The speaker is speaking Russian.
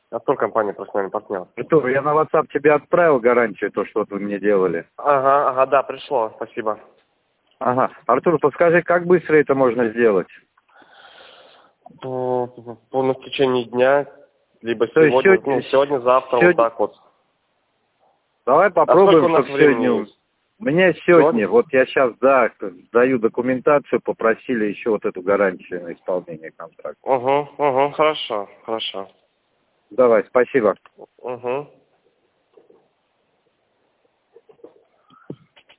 А кто компания профессиональный партнер? Артур, я на WhatsApp тебе отправил гарантию, то, что вот вы мне делали. Ага, да, пришло, спасибо. Ага. Артур, подскажи, как быстро это можно сделать? В течение дня, либо То есть сегодня, завтра, вот так вот. Давай А попробуем, сколько у нас чтобы времени сегодня... есть? Мне сегодня, вот я сейчас, да, даю документацию, попросили еще вот эту гарантию на исполнение контракта. Хорошо. Давай, спасибо. Угу.